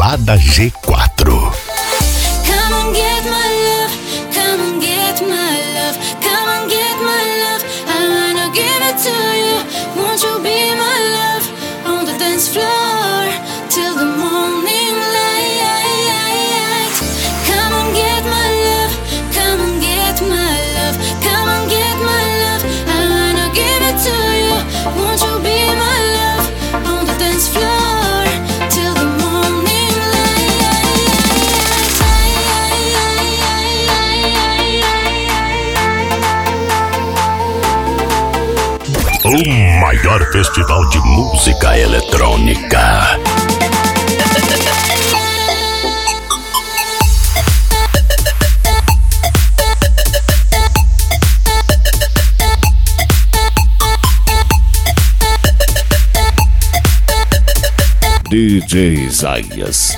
Balada G4. Come and get my love, come and get my love, come and get my love. I wanna give it to you. Won't you be my love on the dance floor till the morning light? Come and get my love, come and get my love, come and get my love. I wanna give it to you. Won't you be my love on the dance floor till the morning light? O maior festival de música eletrônica. DJ Isaías.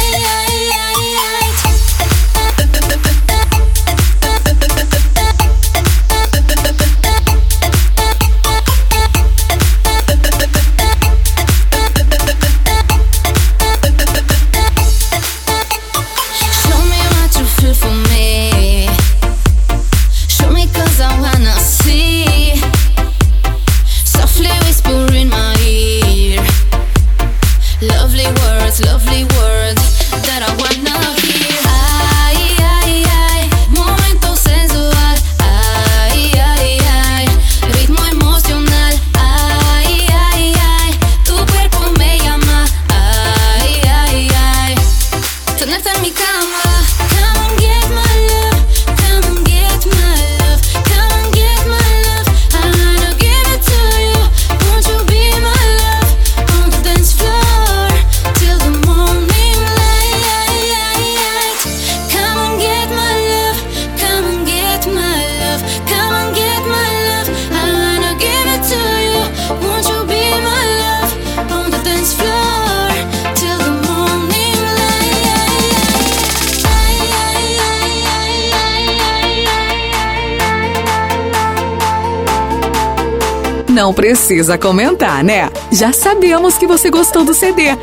Lovely words that I wanna hear. Ay, ay, ay, momento sensual. Ay, ay, ay, ritmo emocional. Ay, ay, ay, tu cuerpo me llama. Ay, ay, ay, tenerte en mi cama. Come and get my love, come and get my love, come and get my love. I wanna give it to you. Won't you be my love on the dance floor till the morning light? Come and get my love, come and get my love, come and get my love. I wanna give it to you. Won't you be my love on the dance floor till the morning light? Não precisa comentar, né? Já sabemos que você gostou do CD.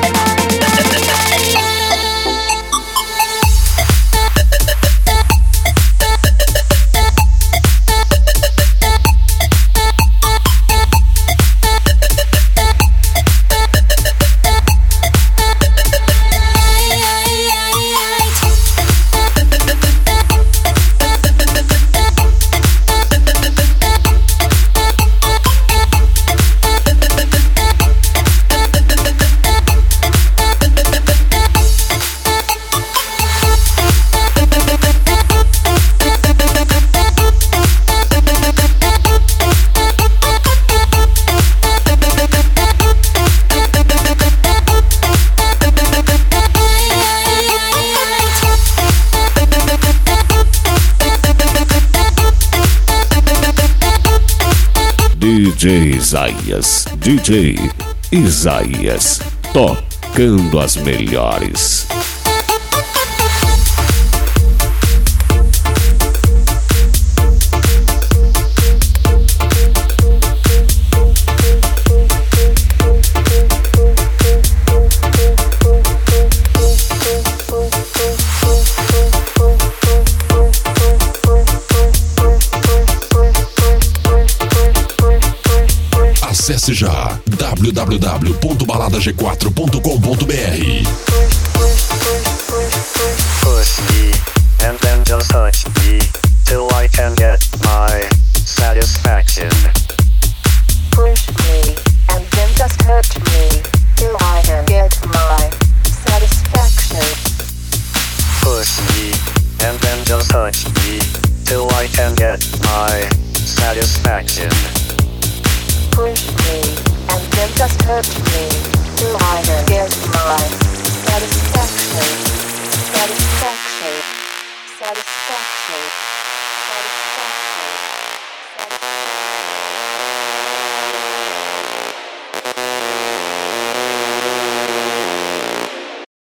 DJ Isaías. DJ Isaías. Tocando as melhores. Acesse já www.baladag4.com.br. Push me, and then just touch me, till I can get my satisfaction. Push me, and then just touch me, till I can get my satisfaction. Push me, and then just touch me, till I can get my satisfaction. Push me, and then just touch me, till I can get my